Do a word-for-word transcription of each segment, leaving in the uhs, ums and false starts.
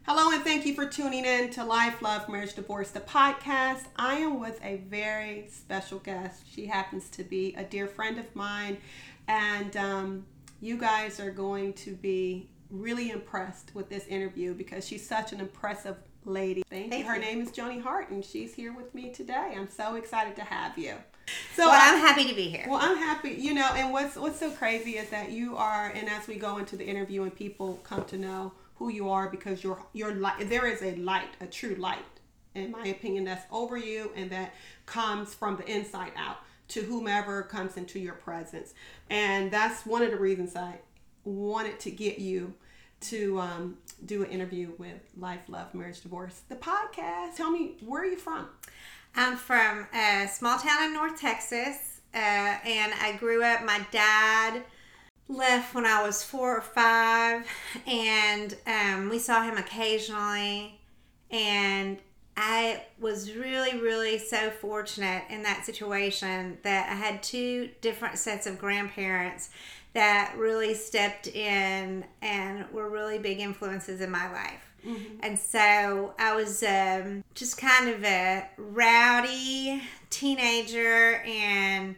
Hello and thank you for tuning in to Life, Love, Marriage, Divorce, the podcast. I am with a very special guest. She happens to be a dear friend of mine, and um, you guys are going to be really impressed with this interview because she's such an impressive lady. Thank, Thank you. Her you. name is Joni Hart, and she's here with me today. I'm so excited to have you. So well, I'm happy to be here. Well, I'm happy. You know, and what's what's so crazy is that you are, and as we go into the interview and people come to know who you are, because you're you're light. There is a light, a true light, in my opinion, that's over you and that comes from the inside out to whomever comes into your presence. And that's one of the reasons I wanted to get you to um, do an interview with Life, Love, Marriage, Divorce, the podcast. Tell me, where are you from? I'm from a small town in North Texas, uh, and I grew up, my dad left when I was four or five, and um, we saw him occasionally, and I was really, really so fortunate in that situation that I had two different sets of grandparents that really stepped in and were really big influences in my life. Mm-hmm. And so I was um, just kind of a rowdy teenager, and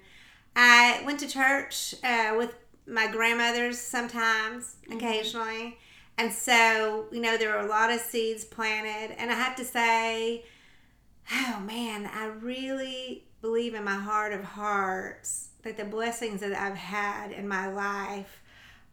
I went to church uh, with my grandmothers sometimes, mm-hmm. occasionally. And so, you know, there were a lot of seeds planted. And I have to say, oh man, I really believe in my heart of hearts that the blessings that I've had in my life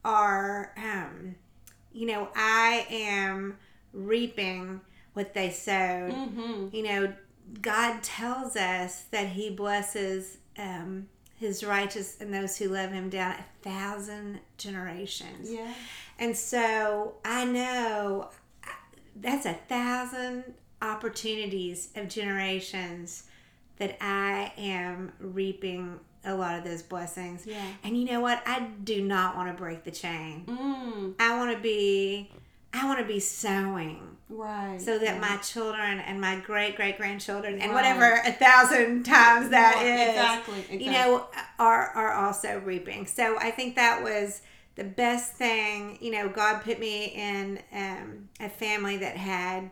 are, um, you know, I am reaping what they sowed. Mm-hmm. You know, God tells us that He blesses um, His righteous and those who love Him down a thousand generations. Yeah. And so I know that's a thousand opportunities of generations that I am reaping a lot of those blessings. Yeah. And you know what? I do not want to break the chain. Mm. I want to be, I want to be sowing. Right. So that yeah. my children and my great great grandchildren and right. whatever a thousand times that right. is, exactly. exactly, you know, are are also reaping. So I think that was the best thing. You know, God put me in um, a family that had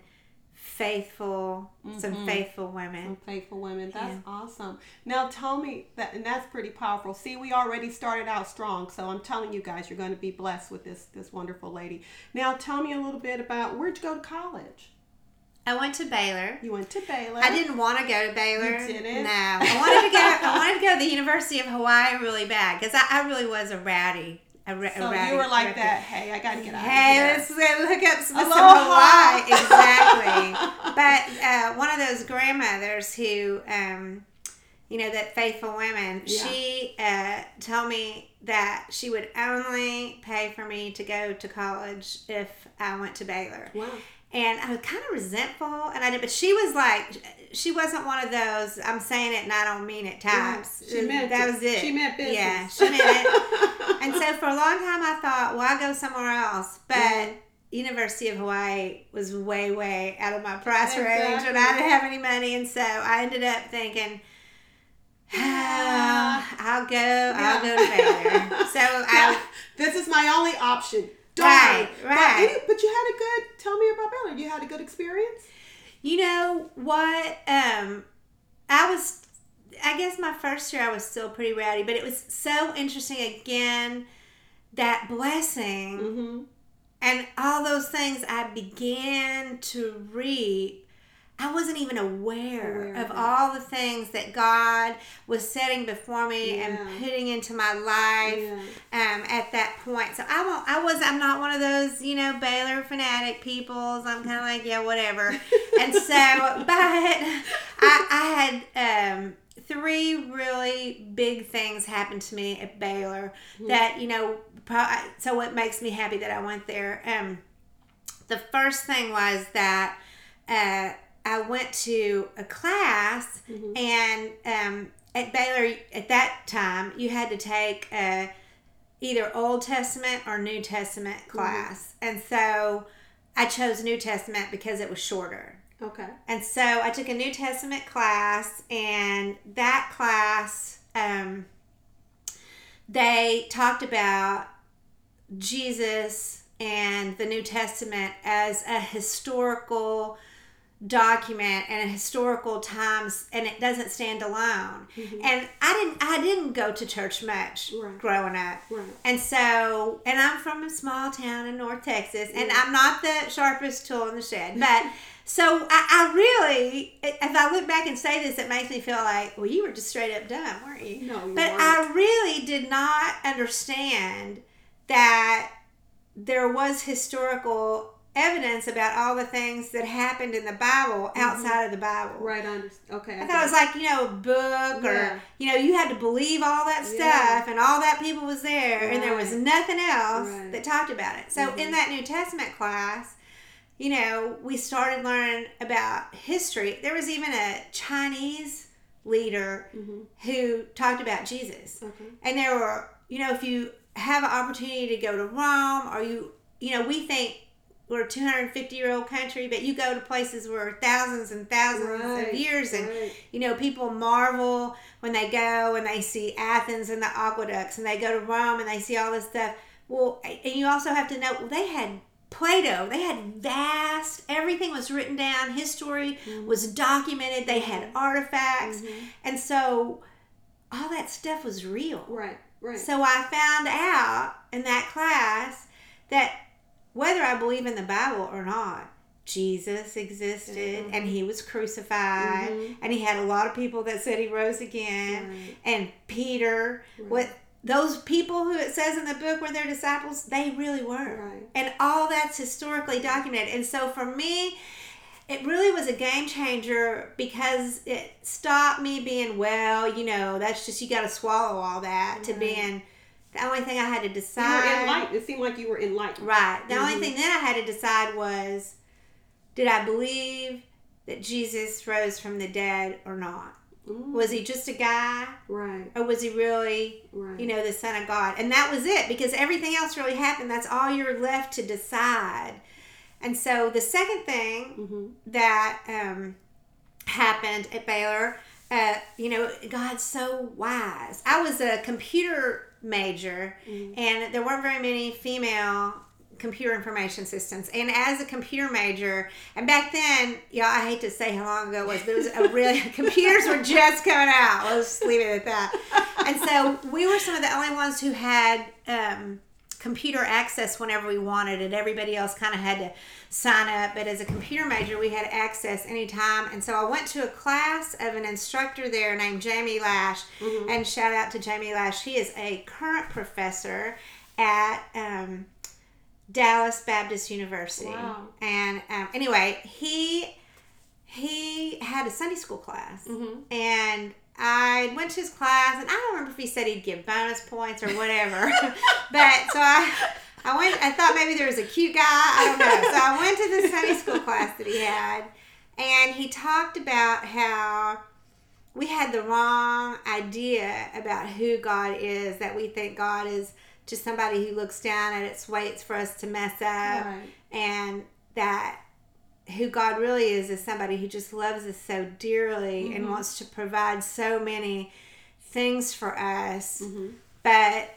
faithful, mm-hmm. some faithful women. Some faithful women. That's yeah. awesome. Now tell me that, and that's pretty powerful. See, we already started out strong, so I'm telling you guys, you're going to be blessed with this this wonderful lady. Now tell me a little bit about, where'd you go to college? I went to Baylor. You went to Baylor. I didn't want to go to Baylor. You didn't? No. I wanted to go. I wanted to go to the University of Hawaii really bad because I, I really was a rowdy. A, a so rowdy, you were like rowdy. that. Hey, I gotta get out hey, of here. Hey, let's look up some, some Aloha. Hawaii. Exactly. But uh, one of those grandmothers who, um, you know, that faithful women, yeah. she uh, told me that she would only pay for me to go to college if I went to Baylor. Wow. And I was kind of resentful, and I did, but she was like, she wasn't one of those, I'm saying it and I don't mean it types. Yeah, she meant that it. was it. She meant business. Yeah, she meant it. And so for a long time I thought, well, I'll go somewhere else. But mm-hmm. University of Hawaii was way, way out of my price exactly. range, and I didn't have any money. And so I ended up thinking, oh, I'll go, yeah. I'll go to Baylor. So I, this is my only option. Darn. Right, right. But, but you had a good, tell me about Baylor. You had a good experience? You know what? Um, I was, I guess my first year I was still pretty rowdy, but it was so interesting again, that blessing mm-hmm. and all those things I began to reap. I wasn't even aware, aware of, of all the things that God was setting before me yeah. and putting into my life yeah. um, at that point. So I won't, I was, I'm not one of those, you know, Baylor fanatic peoples. I'm kind of like, yeah, whatever. And so, but I, I had um, three really big things happen to me at Baylor mm-hmm. that, you know, pro- so it makes me happy that I went there. Um, the first thing was that, uh, I went to a class, mm-hmm. and um, at Baylor at that time you had to take a, either Old Testament or New Testament class, mm-hmm. and so I chose New Testament because it was shorter. Okay. And so I took a New Testament class, and that class um, they talked about Jesus and the New Testament as a historical document and a historical times, and it doesn't stand alone. Mm-hmm. And I didn't I didn't go to church much right. growing up. Right. And so, and I'm from a small town in North Texas, and yeah. I'm not the sharpest tool in the shed, but so I, I really, if I look back and say this, it makes me feel like, well, you were just straight up dumb, weren't you? No, you but weren't. I really did not understand that there was historical evidence about all the things that happened in the Bible outside mm-hmm. of the Bible. Right, I understand. Okay. I, I thought it was like, you know, a book yeah. or, you know, you had to believe all that stuff yeah. and all that people was there right. and there was nothing else right. that talked about it. So mm-hmm. in that New Testament class, you know, we started learning about history. There was even a Chinese leader mm-hmm. who talked about Jesus. Okay. And there were, you know, if you have an opportunity to go to Rome or you, you know, we think we're a two hundred fifty year old country, but you go to places where thousands and thousands right, of years and, right. you know, people marvel when they go and they see Athens and the aqueducts and they go to Rome and they see all this stuff. Well, and you also have to know, well, they had Plato, they had vast, everything was written down, history mm-hmm. was documented, they had artifacts, mm-hmm. and so all that stuff was real. Right, right. So I found out in that class that whether I believe in the Bible or not, Jesus existed mm-hmm. and he was crucified mm-hmm. and he had a lot of people that said he rose again right. and Peter, right. what those people who it says in the book were their disciples, they really were. Right. And all that's historically documented. And so for me, it really was a game changer because it stopped me being, well, you know, that's just, you got to swallow all that right. to being... The only thing I had to decide... You were enlightened. It seemed like you were enlightened. Right. The mm-hmm. only thing then I had to decide was, did I believe that Jesus rose from the dead or not? Mm. Was he just a guy? Right. Or was he really, right. you know, the Son of God? And that was it, because everything else really happened. That's all you're left to decide. And so the second thing mm-hmm. that um, happened at Baylor, uh, you know, God's so wise. I was a computer major mm. and there weren't very many female computer information systems, and as a computer major, and back then, y'all, I hate to say how long ago it was, but it was a really computers were just coming out, let's leave it at that. And so we were some of the only ones who had um computer access whenever we wanted it. Everybody else kind of had to sign up, but as a computer major we had access anytime. And so I went to a class of an instructor there named Jamie Lash, mm-hmm. and shout out to Jamie Lash. He is a current professor at um, Dallas Baptist University. Wow. And um, anyway, he he had a Sunday school class, mm-hmm. and I went to his class, and I don't remember if he said he'd give bonus points or whatever. But so I, I went. I thought maybe there was a cute guy. I don't know. So I went to the Sunday school class that he had, and he talked about how we had the wrong idea about who God is. That we think God is just somebody who looks down and it waits for us to mess up, right. and that who God really is is somebody who just loves us so dearly mm-hmm. and wants to provide so many things for us, mm-hmm. but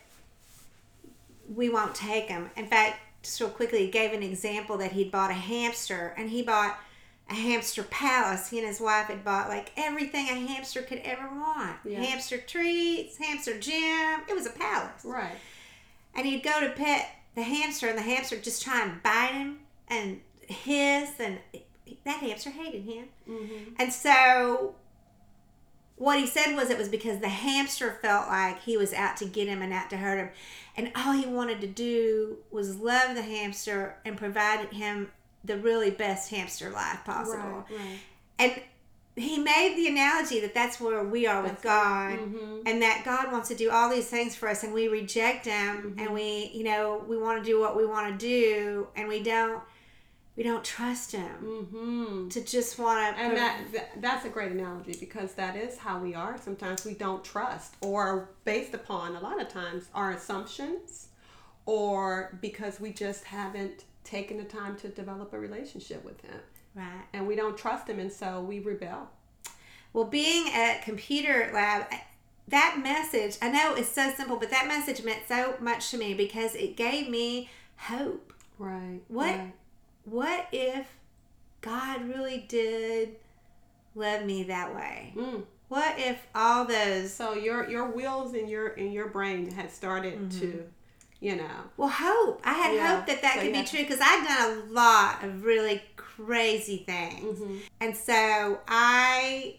we won't take them. In fact, just real quickly, he gave an example that he'd bought a hamster, and he bought a hamster palace. He and his wife had bought like everything a hamster could ever want. Yeah. Hamster treats, hamster gym. It was a palace. Right. And he'd go to pet the hamster, and the hamster would just try and bite him and hiss, and that hamster hated him. Mm-hmm. And so what he said was it was because the hamster felt like he was out to get him and out to hurt him, and all he wanted to do was love the hamster and provide him the really best hamster life possible. Right, right. And he made the analogy that that's where we are with that's God, mm-hmm. and that God wants to do all these things for us, and we reject him, mm-hmm. and we, you know, we want to do what we want to do, and we don't We don't trust him mm-hmm. to just want to... And that, that that's a great analogy, because that is how we are. Sometimes we don't trust, or based upon, a lot of times, our assumptions, or because we just haven't taken the time to develop a relationship with him. Right. And we don't trust him, and so we rebel. Well, being at Computer Lab, that message, I know it's so simple, but that message meant so much to me because it gave me hope. Right. What right. what if God really did love me that way? Mm. What if all those So your your wheels in your in your brain had started mm-hmm. to, you know. Well, hope. I had yeah. hope that that so could yeah. be true because I'd done a lot of really crazy things. Mm-hmm. And so I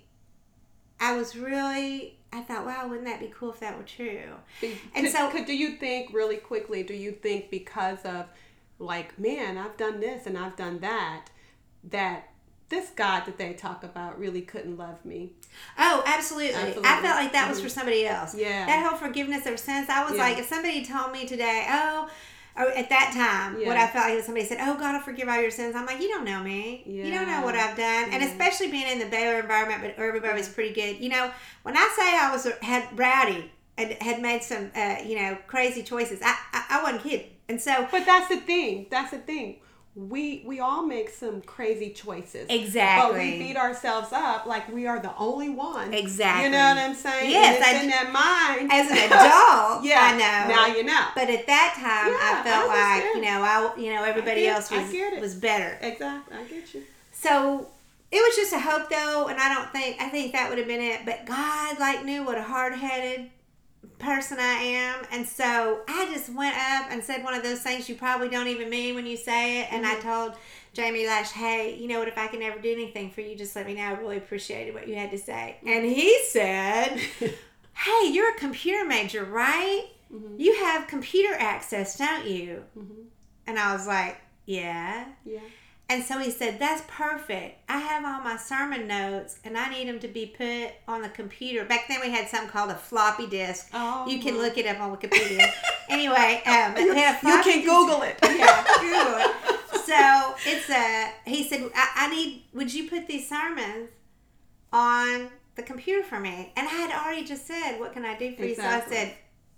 I was really, I thought, wow, wouldn't that be cool if that were true? Be, and could, so, could, do you think really quickly, do you think because of like, man, I've done this and I've done that, that this God that they talk about really couldn't love me? Oh, absolutely. absolutely. I felt like that mm-hmm. was for somebody else. Yeah. That whole forgiveness of sins, I was yeah. like, if somebody told me today, oh, or at that time, yeah. what I felt like somebody said, oh, God will forgive all your sins. I'm like, you don't know me. Yeah. You don't know what I've done. Yeah. And especially being in the Baylor environment, but everybody was pretty good. You know, when I say I was had rowdy and had made some, uh, you know, crazy choices, I, I, I wasn't kidding. And so. But that's the thing. That's the thing. We we all make some crazy choices. Exactly. But we beat ourselves up like we are the only one. Exactly. You know what I'm saying? Yes. And it's I, in that mind. As an adult, yeah. I know. Now you know. But at that time, yeah, I felt I like, you know, I you know everybody get, else was was better. Exactly. I get you. So it was just a hope, though, and I don't think I think that would have been it. But God, like, knew what a hard-headed person I am, and so I just went up and said one of those things you probably don't even mean when you say it. And mm-hmm. I told Jamie Lash, hey, you know what, if I can ever do anything for you, just let me know. I really appreciated what you had to say. And he said, hey, you're a computer major, right? Mm-hmm. You have computer access, don't you? Mm-hmm. And I was like, yeah. Yeah. And so he said, that's perfect. I have all my sermon notes, and I need them to be put on the computer. Back then, we had something called a floppy disk. Oh, you can look it up on Wikipedia. Anyway, um, you, we had a you can Google disk. it. Yeah, Google it. So it's a. He said, I, I need. Would you put these sermons on the computer for me? And I had already just said, what can I do for exactly. you? So I said,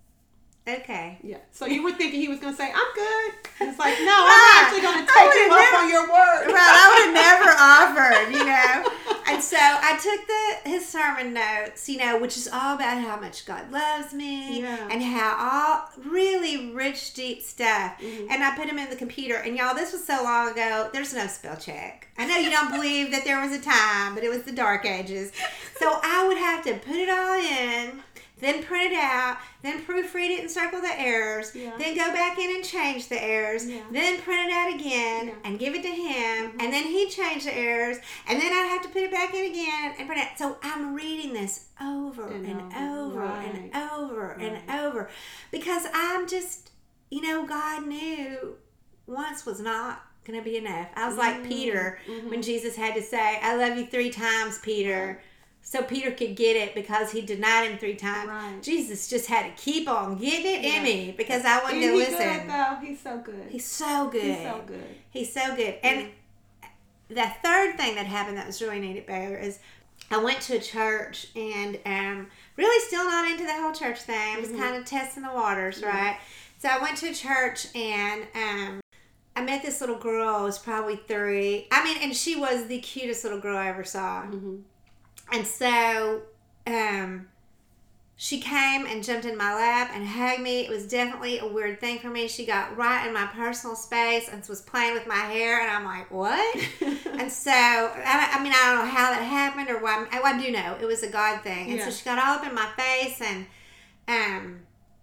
okay. Yeah. So you were thinking he was going to say, I'm good. And it's like, no, right. I'm actually going to take you up on your word. Right. I would have never offered, you know. And so I took the his sermon notes, you know, which is all about how much God loves me yeah. and how all really rich, deep stuff. Mm-hmm. And I put them in the computer. And y'all, this was so long ago, there's no spell check. I know you don't believe that there was a time, but it was the dark ages. So I would have to put it all in, then print it out, then proofread it and circle the errors, yeah. then go back in and change the errors, yeah. then print it out again yeah. and give it to him, mm-hmm. and then he'd change the errors, and then I'd have to put it back in again and print it. So I'm reading this over and, and over right. and over right. and over because I'm just, you know, God knew once was not going to be enough. I was mm-hmm. like Peter mm-hmm. when Jesus had to say, I love you three times, Peter. Right. So Peter could get it because he denied him three times. Right. Jesus just had to keep on getting it yeah. in me because I wanted Isn't to he listen. Good, though? He's so good. He's so good. He's so good. He's so good. And mm. the third thing that happened that was really neat at Baylor is I went to a church and um, really still not into the whole church thing. I was mm-hmm. kind of testing the waters, mm-hmm. right? So I went to a church and um, I met this little girl who was probably three. I mean, and she was the cutest little girl I ever saw. Mm-hmm. And so um, she came and jumped in my lap and hugged me. It was definitely a weird thing for me. She got right in my personal space and was playing with my hair. And I'm like, what? And so, I, I mean, I don't know how that happened or why. I, I do know. It was a God thing. And yeah. so she got all up in my face. And um,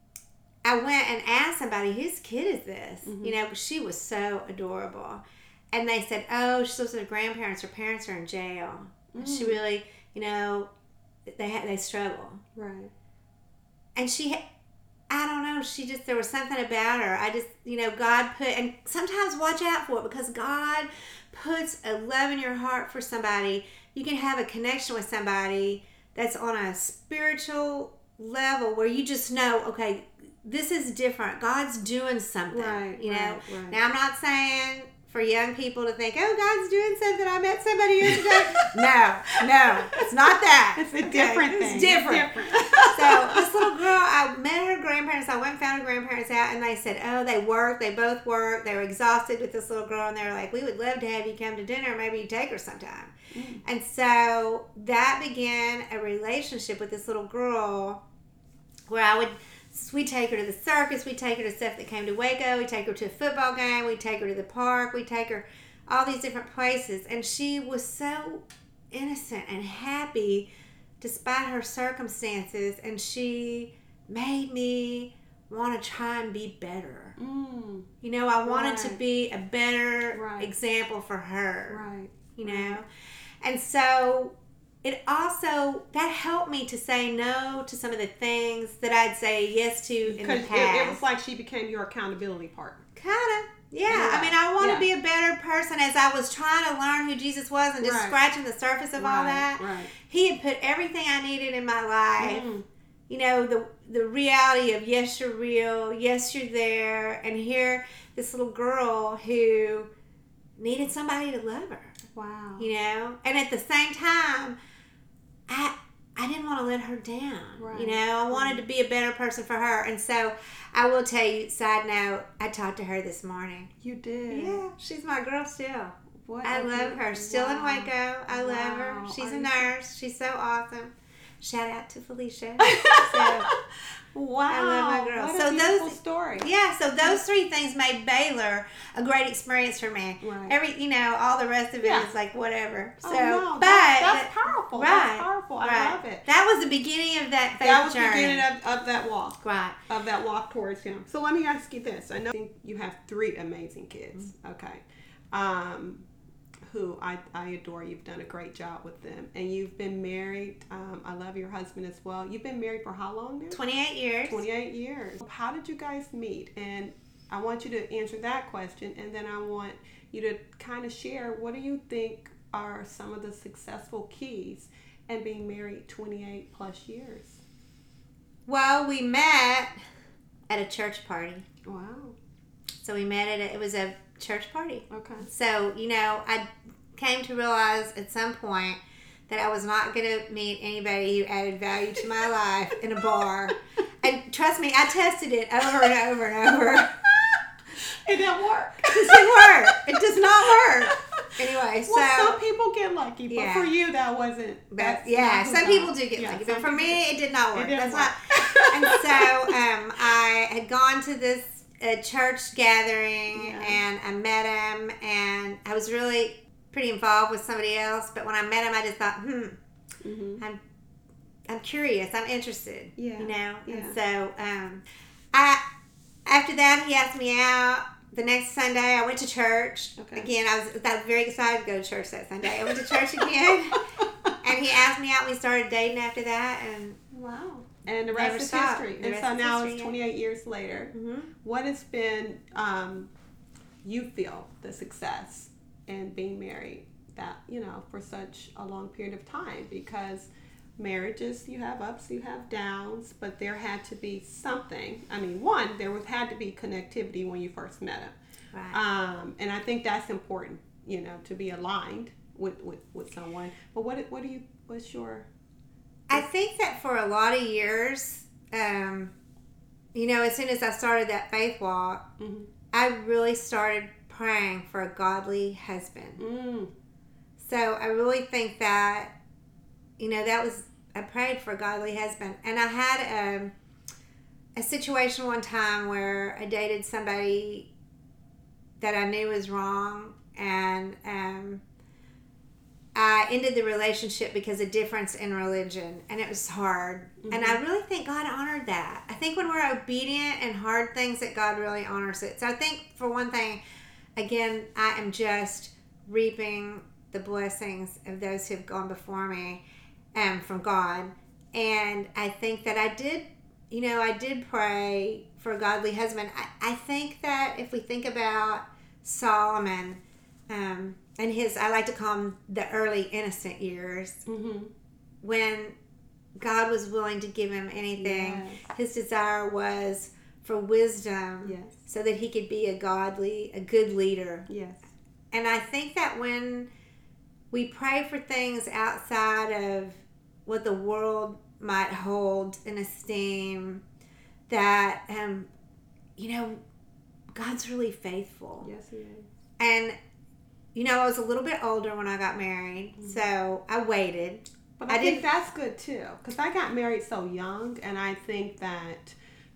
I went and asked somebody, whose kid is this? Mm-hmm. You know, she was so adorable. And they said, oh, she lives with her grandparents. Her parents are in jail. Mm. She really... You know, they ha- they struggle. Right. And she, I don't know, she just, there was something about her. I just, you know, God put, and sometimes watch out for it because God puts a love in your heart for somebody. You can have a connection with somebody that's on a spiritual level where you just know, okay, this is different. God's doing something. Right, you know. right, right. Now, I'm not saying for young people to think, oh, God's doing something. I met somebody years ago. no, no, it's not that. It's a different okay? thing. It's different. It's different. So this little girl, I met her grandparents. I went and found her grandparents out, and they said, oh, they worked. They both worked. They were exhausted with this little girl, and they were like, we would love to have you come to dinner. Maybe you take her sometime. Mm. And so that began a relationship with this little girl where I would So we take her to the circus. We take her to stuff that came to Waco. We take her to a football game. We take her to the park. We take her all these different places. And she was so innocent and happy despite her circumstances. And she made me want to try and be better. Mm. You know, I wanted Right. to be a better Right. example for her. Right. You know? And so it also, that helped me to say no to some of the things that I'd say yes to in the Because past. it, it was like she became your accountability partner. Kind of. Yeah. Yeah. I mean, I want to Yeah. be a better person as I was trying to learn who Jesus was and just Right. scratching the surface of all Right, that. right. He had put everything I needed in my life. Mm. You know, the the reality of yes, you're real. Yes, you're there. And here, this little girl who needed somebody to love her. Wow. You know? And at the same time, I I didn't want to let her down. Right. You know, I wanted to be a better person for her. And so I will tell you, side note, I talked to her this morning. You did. Yeah, she's my girl still. What I a love good- her. Still in wow. Waco. I love her. Wow. She's Are a you- nurse. She's so awesome. Shout out to Felicia. So, Wow. I love my girl. What So a beautiful those- story. yeah, so those three things made Baylor a great experience for me. Right. Every, you know, all the rest of it Yeah. is like whatever. So, Oh, no, but that, that's powerful. right, That's powerful. I right. love it. That was the beginning of that faith That was the journey. beginning of, of that walk. Right. Of that walk towards him. So let me ask you this. I know you have three amazing kids. Mm-hmm. Okay. Um, who I, I adore. You've done a great job with them. And you've been married. Um, I love your husband as well. You've been married for how long now? twenty-eight years. twenty-eight years. How did you guys meet? And I want you to answer that question. And then I want you to kind of share, what do you think are some of the successful keys in being married twenty-eight plus years? Well, we met at a church party. Wow. So we met at a, it was a church party. Okay. So, you know, I came to realize at some point that I was not going to meet anybody who added value to my life in a bar. And trust me, I tested it over and over and over. It didn't work. It doesn't work. It does not work. Anyway, so Well, some people get lucky, but Yeah. for you, that wasn't. But That's yeah, not who some God- people do get yeah, lucky, some but for people- me, it did not work. It didn't That's work. not. And so um, I had gone to this uh, church gathering, Yeah. and I met him, and I was really pretty involved with somebody else. But when I met him, I just thought, hmm, Mhm. I'm, I'm curious, I'm interested. Yeah, You know, yeah. and so um, I after that, he asked me out. The next Sunday, I went to church. Okay. Again, I was, I was very excited to go to church that Sunday. I went to church again, and he asked me out. We started dating after that, and Wow. And the Never rest is stopped. history. The And rest so is now history, it's yeah. twenty-eight years later. mhm. What has been, um, you feel, the success in being married that, you know, for such a long period of time? Because marriages, you have ups, you have downs, but there had to be something. I mean, one, there was had to be connectivity when you first met him. Right. Um, and I think that's important, you know, to be aligned with, with, with someone. But what what do you, what's your... I think that for a lot of years, um, you know, as soon as I started that faith walk, Mhm. I really started praying for a godly husband. Mm. So I really think that, you know, that was, I prayed for a godly husband. And I had um, a situation one time where I dated somebody that I knew was wrong, and um, I ended the relationship because of difference in religion, and it was hard. Mm-hmm. And I really think God honored that. I think when we're obedient and hard things, that God really honors it. So I think, for one thing, again, I am just reaping the blessings of those who have gone before me um, from God. And I think that I did, you know, I did pray for a godly husband. I, I think that if we think about Solomon, um, and his, I like to call them the early innocent years, Mm-hmm. when God was willing to give him anything, Yes. his desire was for wisdom, Yes. so that he could be a godly, a good leader. Yes. And I think that when we pray for things outside of what the world might hold in esteem, that, um, you know, God's really faithful. Yes, he is. And, you know, I was a little bit older when I got married, Mm-hmm. so I waited. But I, I think didn't- that's good too, because I got married so young, and I think that,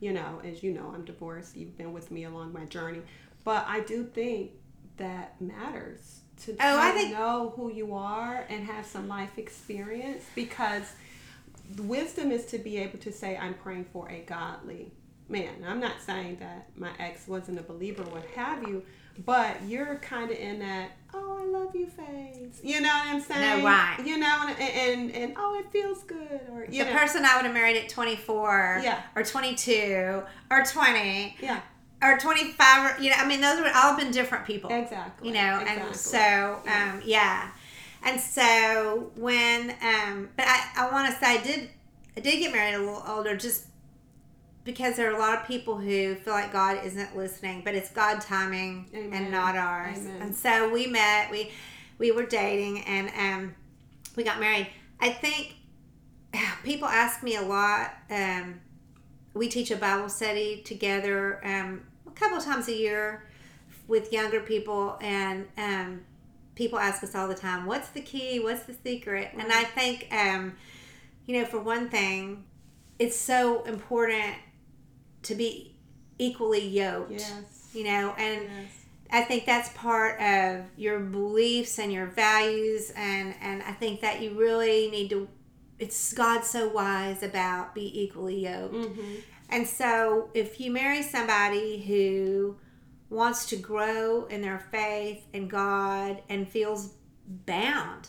you know, as you know, I'm divorced. You've been with me along my journey. But I do think that matters to Oh, kind I of think- know who you are and have some life experience, because the wisdom is to be able to say, I'm praying for a godly man. I'm not saying that my ex wasn't a believer, what have you, but you're kind of in that, oh, I love you phase. You know what I'm saying? No, right. You know, and, and, and oh, it feels good. Or you The know. person I would have married at twenty-four Yeah. or twenty-two or twenty Yeah. or twenty-five, or, you know, I mean, those would all have been different people. Exactly. You know, Exactly. and so, um, yeah. And so when, um, but I, I want to say I did, I did get married a little older, just because there are a lot of people who feel like God isn't listening, but it's God timing Amen. and not ours. Amen. And so we met, we, we were dating, and, um, we got married. I think people ask me a lot, um, we teach a Bible study together, um, a couple of times a year with younger people, and, um, people ask us all the time, what's the key? What's the secret? Right. And I think, um, you know, for one thing, it's so important to be equally yoked. Yes. You know, and Yes. I think that's part of your beliefs and your values, and, and I think that you really need to, it's God's so wise about be equally yoked. Mm-hmm. And so if you marry somebody who wants to grow in their faith and God and feels bound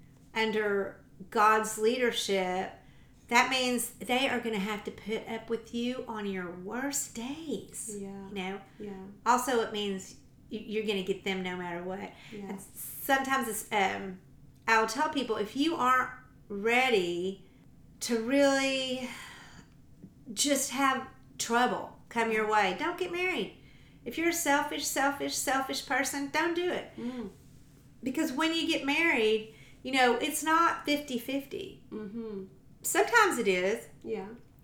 under God's leadership, that means they are going to have to put up with you on your worst days. Yeah. You know? Yeah. Also, it means you- you're going to get them no matter what. Yeah. And sometimes it's, um, I'll tell people, if you aren't ready to really just have trouble come your way, don't get married. If you're a selfish, selfish, selfish person, don't do it. Mm. Because when you get married, you know, it's not fifty-fifty. Mm-hmm. Sometimes it is, Yeah.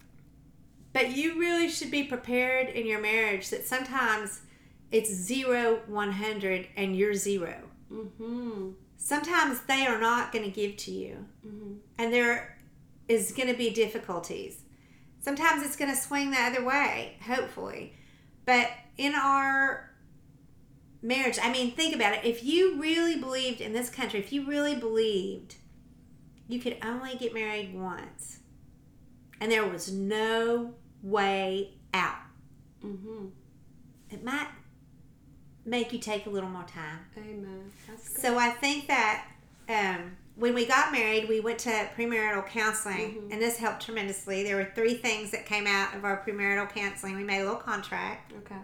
but you really should be prepared in your marriage that sometimes it's zero, one hundred, and you're zero. Mm-hmm. Sometimes they are not going to give to you, Mm-hmm. and there is going to be difficulties. Sometimes it's going to swing the other way, hopefully. But in our marriage, I mean, think about it. If you really believed in this country, if you really believed you could only get married once, and there was no way out, Mm-hmm. it might make you take a little more time. Amen. That's good. So I think that um, when we got married, we went to premarital counseling, Mhm. and this helped tremendously. There were three things that came out of our premarital counseling. We made a little contract, Okay.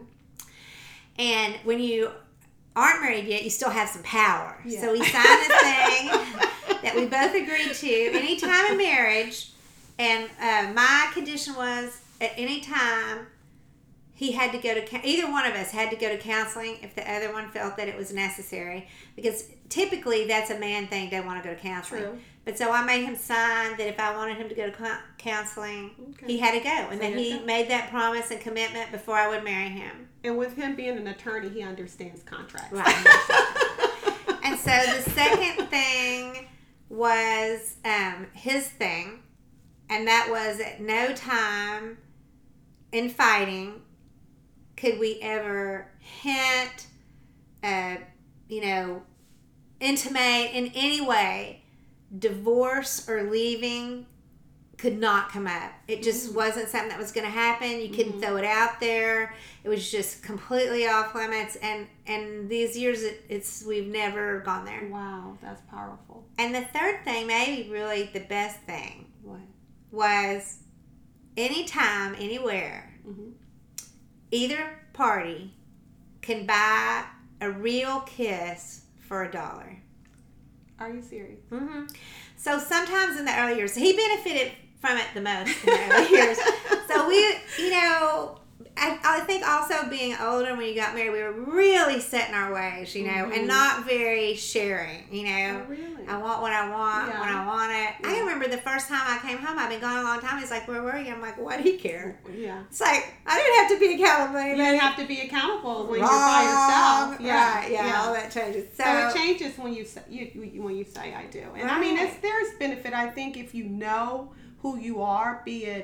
and when you aren't married yet, you still have some power. Yeah. So we signed this thing that we both agreed to. Any time in marriage, and uh, my condition was at any time he had to go to, either one of us had to go to counseling if the other one felt that it was necessary, because typically that's a man thing, they want to go to counseling. True. But so I made him sign that if I wanted him to go to co- counseling, Okay. he had to go, and So that he you go. made that promise and commitment before I would marry him. And with him being an attorney, he understands contracts. Right. And so the second thing was um, his thing, and that was at no time in fighting could we ever hint, uh, you know, intimate in any way, divorce or leaving could not come up. It just Mhm. wasn't something that was going to happen. You couldn't Mhm. throw it out there. It was just completely off limits. And and these years, it, it's we've never gone there. Wow, that's powerful. And the third thing, maybe really the best thing, What? was anytime, anywhere, Mm-hmm. either party can buy a real kiss for a dollar. Are you serious? Mm-hmm. So sometimes in the early years, he benefited from it the most in the early years. So we, you know, I, I think also being older when you got married, we were really set in our ways, you know, Mhm. and not very sharing, you know. Oh, really? I want what I want Yeah. when I want it. I Yeah. remember the first time I came home, I've been gone a long time. He's like, where were you? I'm like, why do you care? Yeah. It's like, I didn't have to be accountable to You anybody. have to be accountable when you're by yourself. Wrong. Yeah. Right, yeah, all that changes. So, So, it changes when you say you, you when you say I do, and I mean Right. it's there's benefit. I think if you know who you are, be it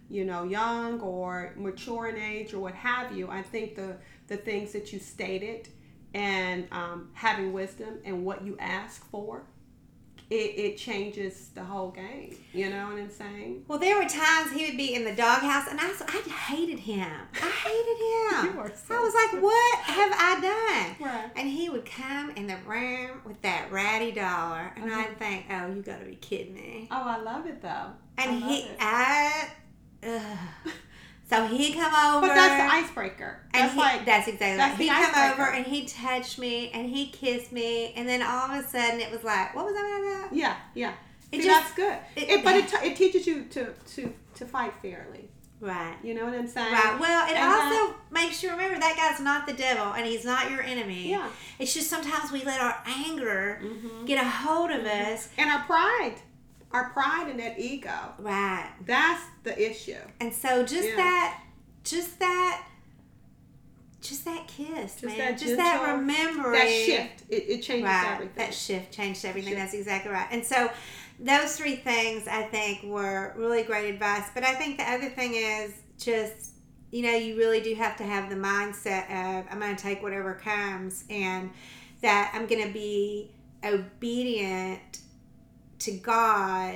you know, young or mature in age or what have you, I think the the things that you stated and um, having wisdom and what you ask for, it, it changes the whole game. You know what I'm saying? Well, there were times he would be in the doghouse, and I, was, I hated him. I hated him. You are so I was like, what have I done? Right. And he would come in the room with that ratty dollar, and Uh-huh. I'd think, oh, you got to be kidding me. Oh, I love it though. And I love he, it. I, ugh. So he'd come over. But that's the icebreaker. And That's he, like that's exactly that's right. the He'd come icebreaker. over and he'd touch me and he'd kiss me, and then all of a sudden it was like, what was that about? yeah, yeah. It See, just- that's good. it- It, but it, t- it teaches you to, to, to fight fairly. Right. You know what I'm saying? Right. Well, it And also that- makes you remember that guy's not the devil and he's not your enemy. Yeah. It's just sometimes we let our anger Mhm. get a hold of us. and our pride, our pride and that ego. Right. That's the issue. And so just Yeah. that, just that, just that kiss, Just man. that just that gentle- remembering. That shift, it, it changes Right. everything. That shift changed everything. Shift. That's exactly right. And so those three things I think were really great advice. But I think the other thing is just, you know, you really do have to have the mindset of I'm going to take whatever comes and that I'm going to be obedient to God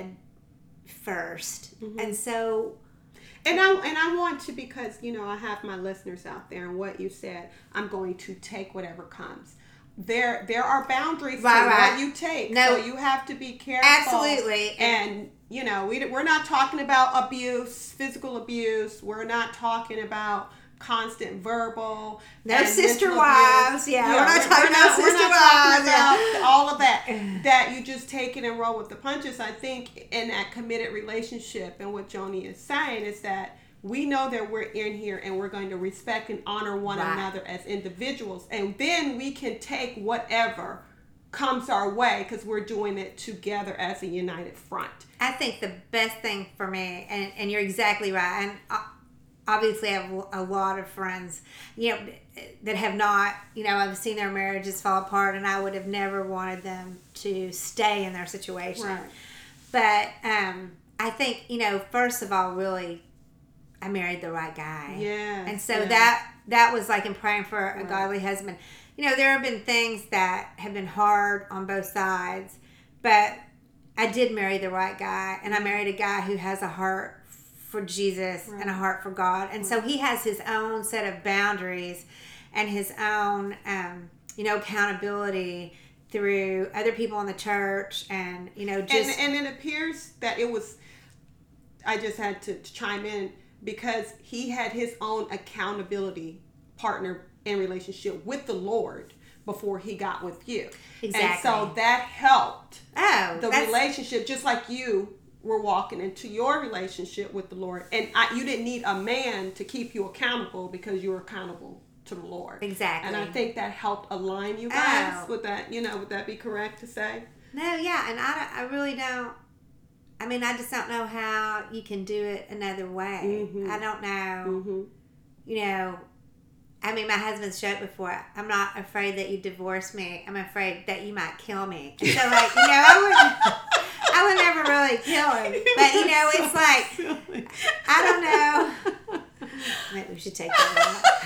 first. Mhm. And so And I and I want to, because you know I have my listeners out there, and what you said, I'm going to take whatever comes. There there are boundaries Right, to right. what you take, No. so you have to be careful. Absolutely. And you know we we're not talking about abuse, physical abuse. We're not talking about constant verbal. No and sister mental wives. abuse. Yeah, we're not talking not- about we're sister not talking wives, yeah. about all of that. That you just take it and roll with the punches. I think in that committed relationship, and what Joni is saying is that we know that we're in here and we're going to respect and honor one Right. another as individuals, and then we can take whatever comes our way because we're doing it together as a united front. I think the best thing for me, and, and you're exactly right, and uh, obviously I have a lot of friends, you know, that have not, you know, I've seen their marriages fall apart, and I would have never wanted them to stay in their situation. Right. But um, I think, you know, first of all, really, I married the right guy. Yes, And so yes. that that was like in praying for a Right. godly husband. You know, there have been things that have been hard on both sides, but I did marry the right guy, and I married a guy who has a heart for Jesus Right. and a heart for God. And so he has his own set of boundaries and his own, um, you know, accountability through other people in the church, and, you know, just... and, and it appears that it was, I just had to chime in, because he had his own accountability partner in relationship with the Lord before he got with you. Exactly. And so that helped oh, the that's- relationship, just like you were walking into your relationship with the Lord. And I, you didn't need a man to keep you accountable because you were accountable to the Lord. Exactly. And I think that helped align you guys. Oh. Would that, you know, would that be correct to say? No, yeah, and I, don't- I really don't. I mean, I just don't know how you can do it another way. Mhm. I don't know. Mm-hmm. You know, I mean, my husband's joked before, I'm not afraid that you divorce me. I'm afraid that you might kill me. And so, like, you know, I would, I would never really kill him. But, you know, it's like, I don't know. Maybe we should take that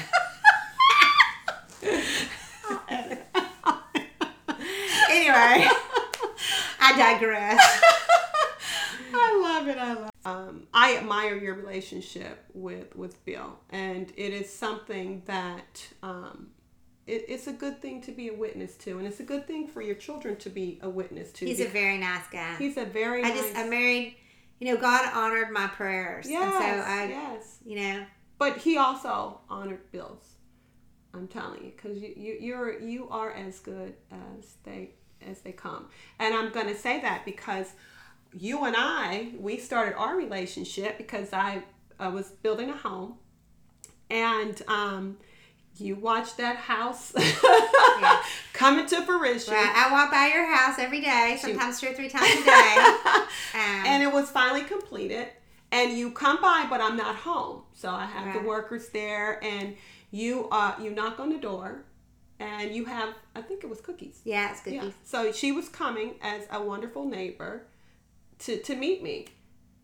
out. Anyway, I digress. I love it. I love it. Um, I admire your relationship with, with Bill, and it is something that um, it, it's a good thing to be a witness to, and it's a good thing for your children to be a witness to. He's a very nice guy. He's a very I nice. just, I married, you know, God honored my prayers. yes, And so I, yes. you know, But he also honored Bill's. I'm telling you, because you, you you're you are as good as they as they come, and I'm gonna say that because you and I, we started our relationship because I, I was building a home, and um, you watched that house Yeah. come into fruition. right, I walk by your house every day, sometimes two or three times a day. Um, And it was finally completed, and you come by, but I'm not home, so I have Right. the workers there, and you uh you knock on the door, and you have, I think it was cookies. yeah, it's cookies. Yeah. So she was coming as a wonderful neighbor to to meet me,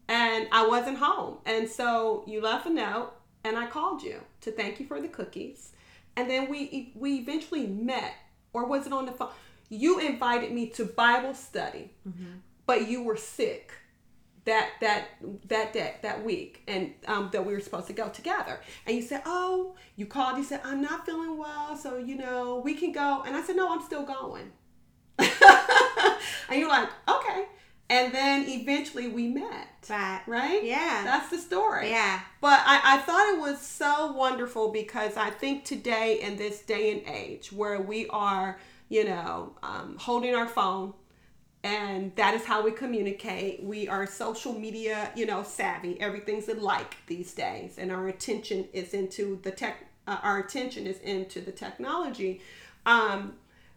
and I wasn't home. And so you left a note, and I called you to thank you for the cookies. And then we we eventually met, or was it on the phone? You invited me to Bible study, mm-hmm. but you were sick that that that day, that week, and um, that we were supposed to go together. And you said, oh, you called, you said, I'm not feeling well, so, you know, we can go. And I said, no, I'm still going. And you're like, okay. And then eventually we met. Right. Right? Yeah. That's the story. Yeah. But I, I thought it was so wonderful, because I think today, in this day and age where we are, you know, um, holding our phone, and that is how we communicate. We are social media, you know, savvy. Everything's a like these days, and our attention is into the tech. Uh, our attention is into the technology. Um,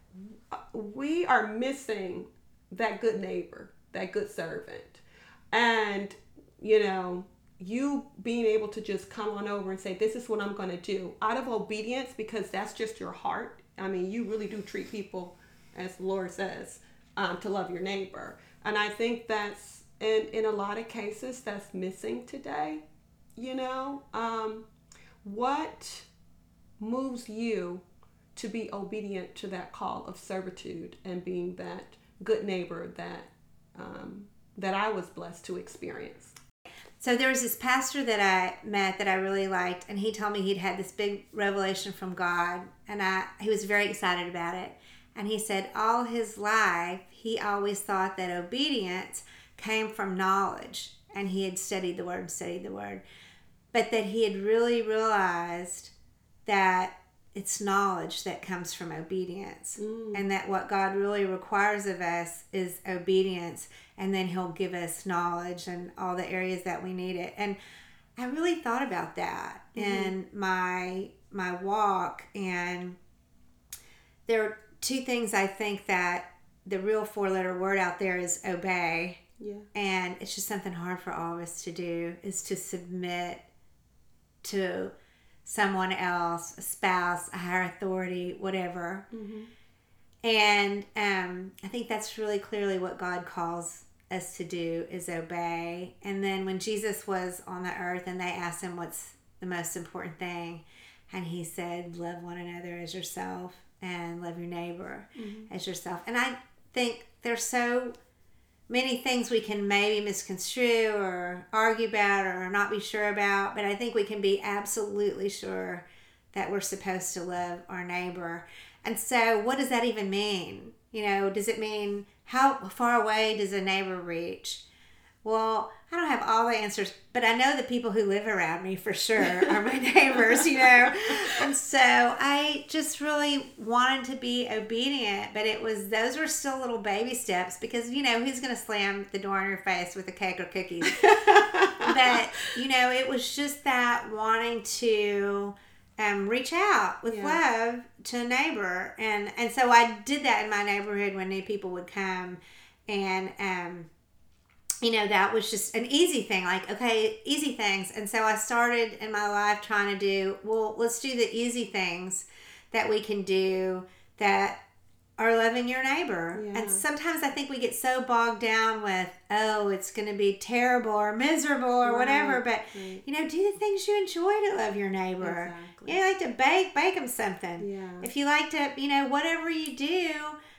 we are missing that good neighbor, that good servant, and you know, you being able to just come on over and say, "This is what I'm going to do," out of obedience, because that's just your heart. I mean, you really do treat people as the Lord says. Um, to love your neighbor. And I think that's, in, in a lot of cases, that's missing today. You know, um, what moves you to be obedient to that call of servitude and being that good neighbor that um, that I was blessed to experience? So there was this pastor that I met that I really liked, and he told me he'd had this big revelation from God, and I he was very excited about it. And he said all his life, he always thought that obedience came from knowledge. And he had studied the Word and studied the Word. But that he had really realized that it's knowledge that comes from obedience. Mm. And that what God really requires of us is obedience. And then he'll give us knowledge and all the areas that we need it. And I really thought about that mm-hmm. in my my walk. And there are two things I think that the real four-letter word out there is obey. Yeah. And it's just something hard for all of us to do, is to submit to someone else, a spouse, a higher authority, whatever. Mm-hmm. And um, I think that's really clearly what God calls us to do, is obey. And then when Jesus was on the earth and they asked him what's the most important thing, and he said, love one another as yourself. And love your neighbor mm-hmm. as yourself. And I think there's so many things we can maybe misconstrue or argue about or not be sure about, but I think we can be absolutely sure that we're supposed to love our neighbor. And so what does that even mean? You know, does it mean how far away does a neighbor reach? Well, I don't have all the answers, but I know the people who live around me for sure are my neighbors, you know. And so I just really wanted to be obedient, but it was, those were still little baby steps, because, you know, who's going to slam the door in your face with a cake or cookies? But, you know, it was just that wanting to um, reach out with yeah. love to a neighbor. And, and so I did that in my neighborhood when new people would come. And, um, you know, that was just an easy thing, like, okay, easy things. And so I started in my life trying to do, well, let's do the easy things that we can do that are loving your neighbor. Yeah. And sometimes I think we get so bogged down with, oh, it's going to be terrible or miserable or right. whatever. But, right. you know, do the things you enjoy to love your neighbor. Exactly. You like to bake, bake them something. Yeah. If you like to, you know, whatever you do,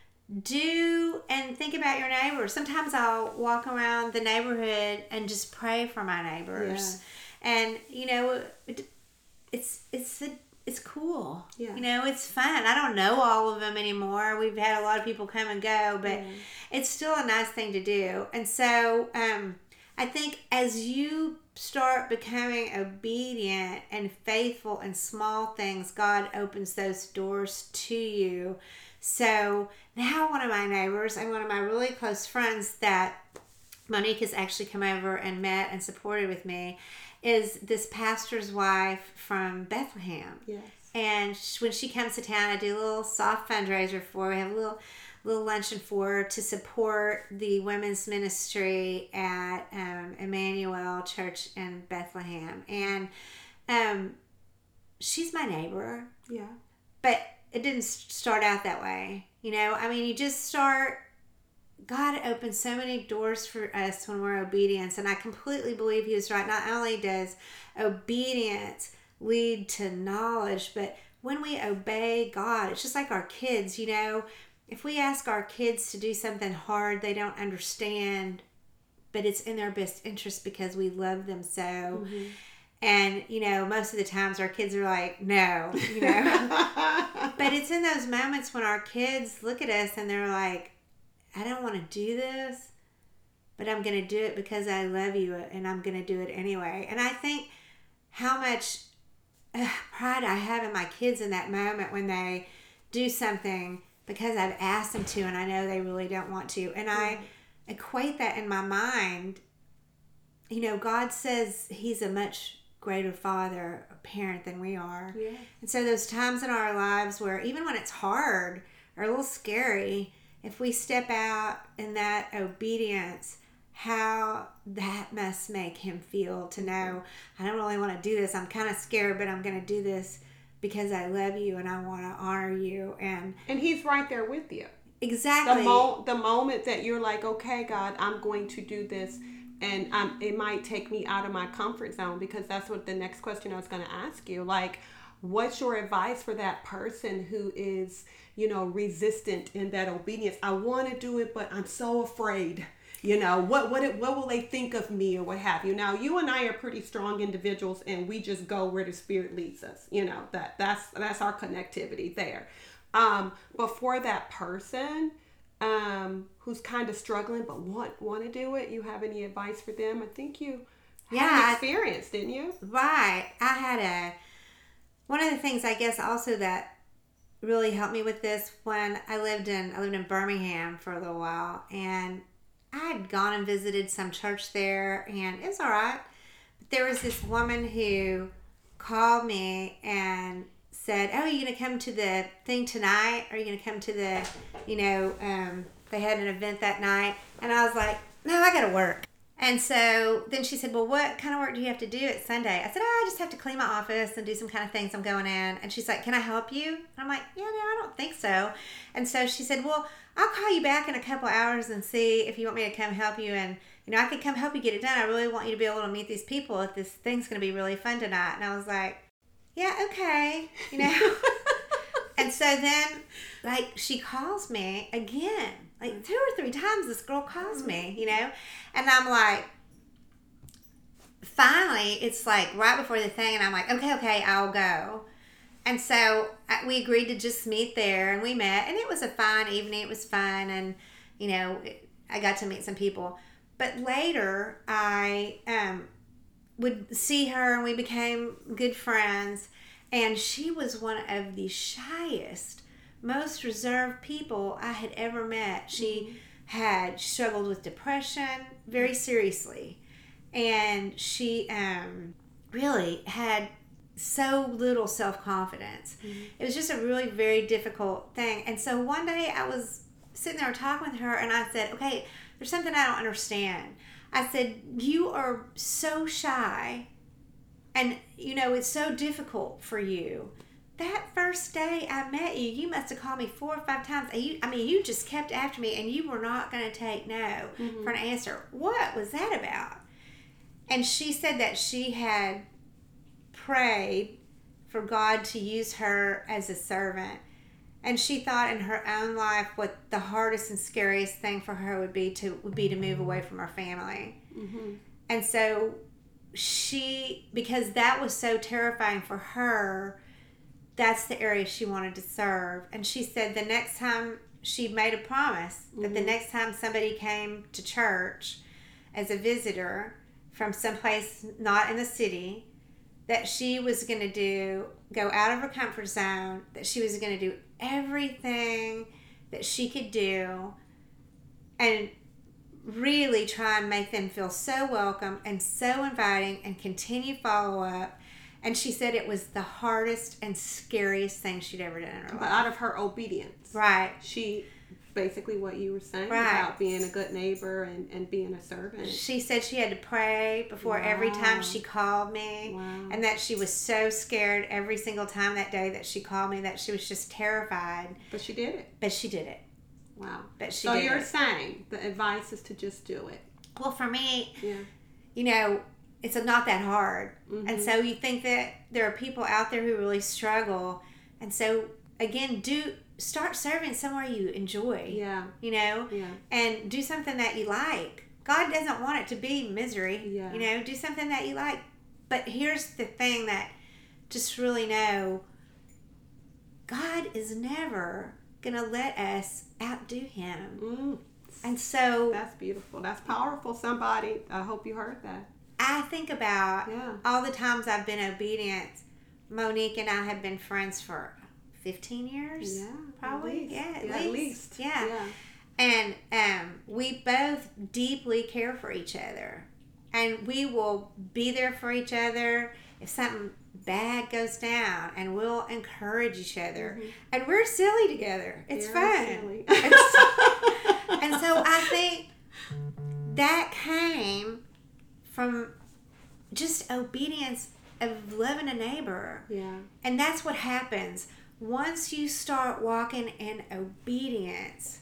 do and think about your neighbors. Sometimes I'll walk around the neighborhood and just pray for my neighbors. Yeah. And, you know, it, it's, it's, a, it's cool. Yeah. You know, it's fun. I don't know all of them anymore. We've had a lot of people come and go, but yeah. it's still a nice thing to do. And so, um, I think as you start becoming obedient and faithful in small things, God opens those doors to you. So now one of my neighbors and one of my really close friends that Monique has actually come over and met and supported with me is this pastor's wife from Bethlehem. Yes. And when she comes to town, I do a little soft fundraiser for her. We have a little little luncheon for her to support the women's ministry at um, Emmanuel Church in Bethlehem. And um, she's my neighbor. Yeah. But it didn't start out that way. You know, I mean, you just start, God opens so many doors for us when we're obedient. And I completely believe he was right. Not only does obedience lead to knowledge, but when we obey God, it's just like our kids, you know, if we ask our kids to do something hard they don't understand, but it's in their best interest because we love them so. Mm-hmm. And, you know, most of the times our kids are like, no, you know. But it's in those moments when our kids look at us and they're like, I don't want to do this, but I'm going to do it because I love you and I'm going to do it anyway. And I think how much uh, pride I have in my kids in that moment when they do something because I've asked them to and I know they really don't want to. And I equate that in my mind. You know, God says he's a much greater father, a parent than we are. Yeah. And so those times in our lives where even when it's hard or a little scary, if we step out in that obedience, how that must make him feel to know, I don't really want to do this. I'm kind of scared, but I'm going to do this because I love you and I want to honor you. And and he's right there with you. Exactly. The, mo- the moment that you're like, okay, God, I'm going to do this. And um, it might take me out of my comfort zone, because that's what the next question I was going to ask you. Like, what's your advice for that person who is, you know, resistant in that obedience? I want to do it, but I'm so afraid. You know, what what it, what will they think of me or what have you? Now, you and I are pretty strong individuals, and we just go where the Spirit leads us. You know, that that's that's our connectivity there. Um, but for that person um, who's kind of struggling but want want to do it, you have any advice for them? I think you had yeah, an experience, didn't you? Right. I had a one of the things I guess also that really helped me with this when I lived in I lived in Birmingham for a little while, and I had gone and visited some church there, and it was all right. But there was this woman who called me and said, oh, are you going to come to the thing tonight? Are you going to come to the, you know, um, they had an event that night. And I was like, no, I got to work. And so then she said, well, what kind of work do you have to do at Sunday? I said, oh, I just have to clean my office and do some kind of things I'm going in. And she's like, can I help you? And I'm like, yeah, no, I don't think so. And so she said, well, I'll call you back in a couple hours and see if you want me to come help you. And, you know, I could come help you get it done. I really want you to be able to meet these people if this thing's going to be really fun tonight. And I was like, yeah, okay, you know. And so then, like, she calls me again. Like, two or three times this girl calls me, you know. And I'm like, finally, it's like right before the thing, and I'm like, okay, okay, I'll go. And so we agreed to just meet there, and we met, and it was a fine evening. It was fun, and, you know, I got to meet some people. But later, I um, would see her, and we became good friends, and she was one of the shyest, most reserved people I had ever met. She mm-hmm. had struggled with depression very seriously, and she um, really had so little self-confidence. Mm-hmm. It was just a really very difficult thing. And so one day I was sitting there talking with her, and I said, okay, there's something I don't understand. I said, you are so shy, and you know, it's so difficult for you. That first day I met you, you must have called me four or five times. And you, I mean, you just kept after me, and you were not going to take no mm-hmm. for an answer. What was that about? And she said that she had prayed for God to use her as a servant. And she thought in her own life what the hardest and scariest thing for her would be to would be to move away from her family. Mm-hmm. And so she, because that was so terrifying for her, that's the area she wanted to serve. And she said the next time, she made a promise mm-hmm. that the next time somebody came to church as a visitor from someplace not in the city, that she was going to do, go out of her comfort zone, that she was going to do everything that she could do and really try and make them feel so welcome and so inviting and continue follow-up. And she said it was the hardest and scariest thing she'd ever done in her life. But out of her obedience. Right. She, basically what you were saying right. about being a good neighbor and, and being a servant. She said she had to pray before wow. every time she called me. Wow. And that she was so scared every single time that day that she called me that she was just terrified. But she did it. But she did it. Wow. But she so did you're it. saying the advice is to just do it. Well, for me, Yeah. you know, it's not that hard. Mm-hmm. And so you think that there are people out there who really struggle. And so, again, do start serving somewhere you enjoy. Yeah. You know? Yeah. And do something that you like. God doesn't want it to be misery. Yeah. You know, do something that you like. But here's the thing that just really know, God is never going to let us outdo him. Mm. And so That's beautiful. That's powerful. Somebody, I hope you heard that. I think about Yeah. all the times I've been obedient. Monique and I have been friends for fifteen years. Yeah. Probably. At least. Yeah, at yeah, least. At least. Yeah. Yeah. And um, we both deeply care for each other. And we will be there for each other if something bad goes down. And we'll encourage each other. Mm-hmm. And we're silly together. It's Very fun. silly. And so, and so I think that came from just obedience of loving a neighbor. Yeah. And that's what happens. Once you start walking in obedience,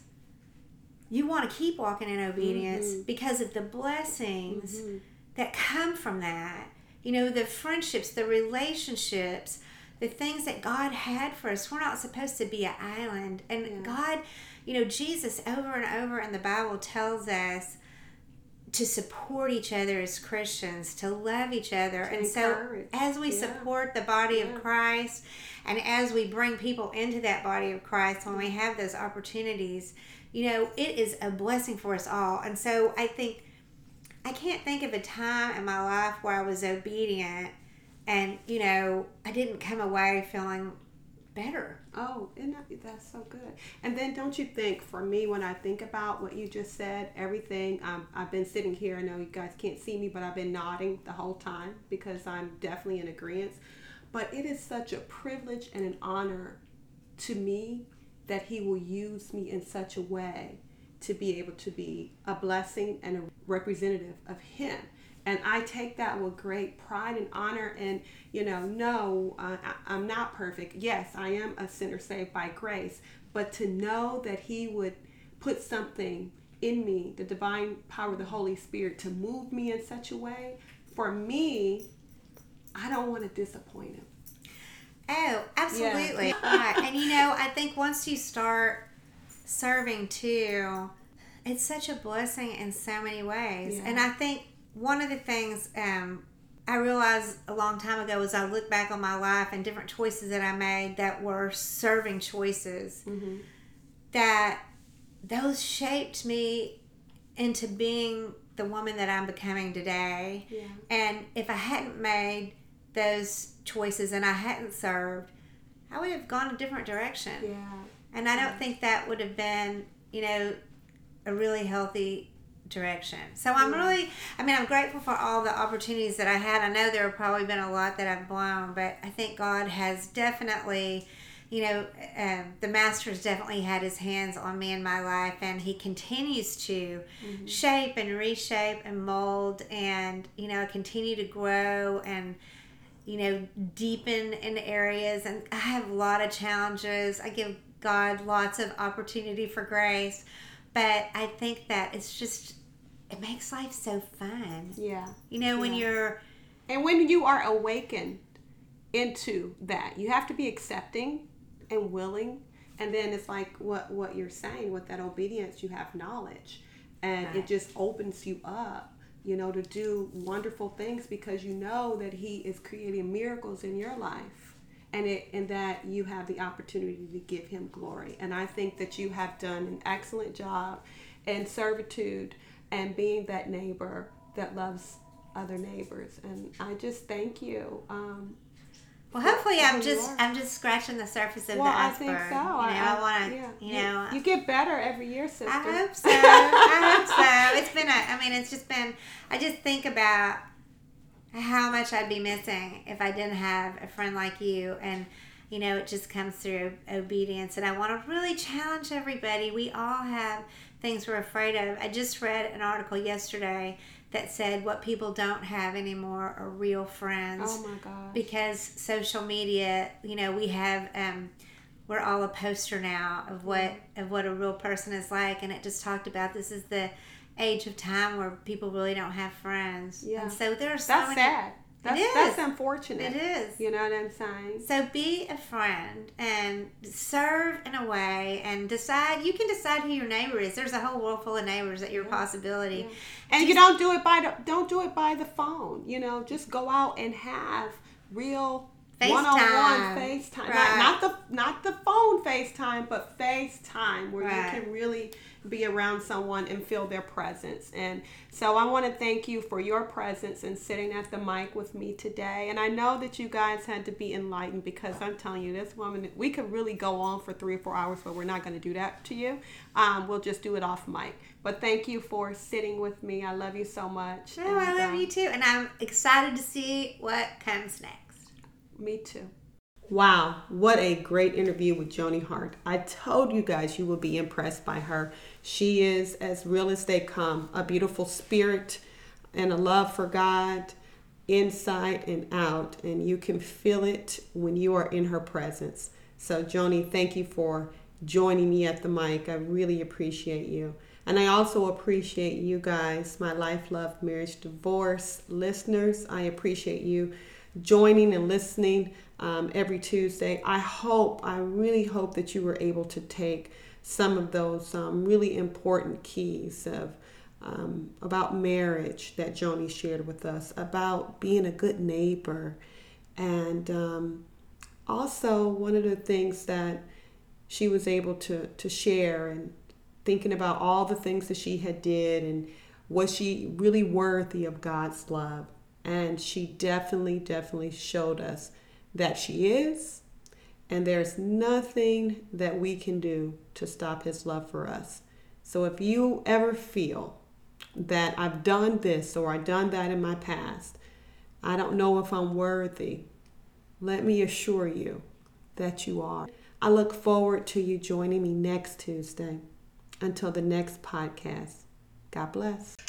you want to keep walking in obedience Mm-hmm. because of the blessings Mm-hmm. that come from that. You know, the friendships, the relationships, the things that God had for us. We're not supposed to be an island. And Yeah. God, you know, Jesus over and over in the Bible tells us to support each other as Christians, to love each other. To and encourage. so as we Yeah. support the body Yeah. of Christ, and as we bring people into that body of Christ, when we have those opportunities, you know, it is a blessing for us all. And so I think, I can't think of a time in my life where I was obedient and, you know, I didn't come away feeling better. Oh, isn't that, that's so good. And then don't you think, for me, when I think about what you just said, everything, um, I've been sitting here, I know you guys can't see me, but I've been nodding the whole time because I'm definitely in agreement. But it is such a privilege and an honor to me that he will use me in such a way to be able to be a blessing and a representative of him. And I take that with great pride and honor. And, you know, no, uh, I, I'm not perfect. Yes, I am a sinner saved by grace. But to know that he would put something in me, the divine power of the Holy Spirit, to move me in such a way, for me, I don't want to disappoint him. Oh, absolutely. Yeah. Right. And, you know, I think once you start serving too, it's such a blessing in so many ways. Yeah. And I think one of the things um, I realized a long time ago as I look back on my life and different choices that I made that were serving choices, Mm-hmm. that those shaped me into being the woman that I'm becoming today. Yeah. And if I hadn't made those choices and I hadn't served, I would have gone a different direction. Yeah. And I don't Yeah. think that would have been, you know, a really healthy direction. So I'm Yeah. really, I mean, I'm grateful for all the opportunities that I had. I know there have probably been a lot that I've blown, but I think God has definitely, you know, um, the Master has definitely had his hands on me in my life, and he continues to Mm-hmm. shape and reshape and mold and, you know, continue to grow and, you know, deepen in areas. And I have a lot of challenges. I give God lots of opportunity for grace, but I think that it's just, it makes life so fun. Yeah. You know, when Yeah. you're, And when you are awakened into that, you have to be accepting and willing. And then it's like what, what you're saying, with that obedience, you have knowledge. And Right. it just opens you up, you know, to do wonderful things because you know that he is creating miracles in your life. And it and that you have the opportunity to give him glory. And I think that you have done an excellent job in servitude and being that neighbor that loves other neighbors. And I just thank you. Um, well, hopefully for I'm who you just, are. I'm just scratching the surface of well, the I iceberg. think so. You know, I, I, want to, yeah. you know, you, you get better every year, sister. I hope so. I hope so. It's been a, I mean, it's just been, I just think about how much I'd be missing if I didn't have a friend like you. And, you know, it just comes through obedience. And I want to really challenge everybody. We all have things we're afraid of. I just read an article yesterday that said what people don't have anymore are real friends. Oh my gosh. Because social media, you know, we have um, we're all a poster now of what of what a real person is like, and it just talked about this is the age of time where people really don't have friends. Yeah. And so there's so That's many, sad. That's, it is. That's unfortunate. It is. You know what I'm saying? So be a friend and serve in a way, and decide. You can decide who your neighbor is. There's a whole world full of neighbors at your yeah. possibility. Yeah. And just, you don't do it by the don't do it by the phone. You know, just go out and have real FaceTime. one-on-one FaceTime. Right. Not, not the not the phone FaceTime, but FaceTime where right. you can really be around someone and feel their presence. And so I want to thank you for your presence and sitting at the mic with me today. And I know that you guys had to be enlightened, because I'm telling you, this woman, we could really go on for three or four hours, but we're not going to do that to you. Um, we'll just do it off mic. But thank you for sitting with me. I love you so much. Oh, and, I love um, you too. And I'm excited to see what comes next. Me too. Wow, what a great interview with Joni Hart. I told you guys you will be impressed by her. She is as real as they come, a beautiful spirit and a love for God inside and out, and you can feel it when you are in her presence. So Joni, thank you for joining me at the mic. I really appreciate you. And I also appreciate you guys, my Life, Love, Marriage, Divorce listeners. I appreciate you joining and listening um, every Tuesday. I hope, I really hope that you were able to take some of those um, really important keys of um, about marriage that Joni shared with us, about being a good neighbor. And um, also one of the things that she was able to, to share, and thinking about all the things that she had did, and was she really worthy of God's love? And she definitely, definitely showed us that she is. And there's nothing that we can do to stop his love for us. So if you ever feel that I've done this or I've done that in my past, I don't know if I'm worthy, let me assure you that you are. I look forward to you joining me next Tuesday. Until the next podcast, God bless.